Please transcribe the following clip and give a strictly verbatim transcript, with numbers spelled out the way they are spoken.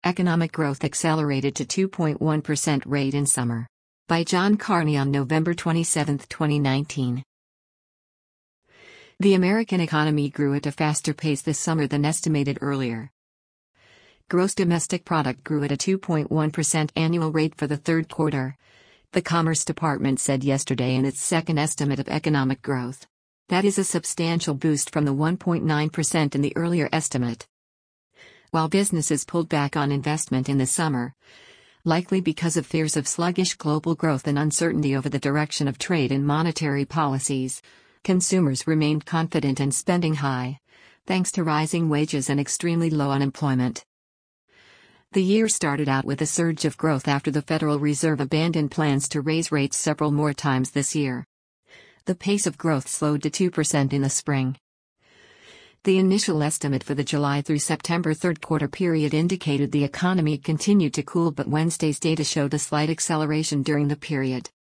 economic growth accelerated to two point one percent rate in summer. By John Carney on November twenty-seventh, twenty nineteen. The American economy grew at a faster pace this summer than estimated earlier. Gross domestic product grew at a two point one percent annual rate for the third quarter, the Commerce Department said yesterday in its second estimate of economic growth. That is a substantial boost from the one point nine percent in the earlier estimate. While businesses pulled back on investment in the summer, likely because of fears of sluggish global growth and uncertainty over the direction of trade and monetary policies, consumers remained confident and spending high, thanks to rising wages and extremely low unemployment. The year started out with a surge of growth after the Federal Reserve abandoned plans to raise rates several more times this year. The pace of growth slowed to two percent in the spring. The initial estimate for the July through September third quarter period indicated the economy continued to cool, but Wednesday's data showed a slight acceleration during the period.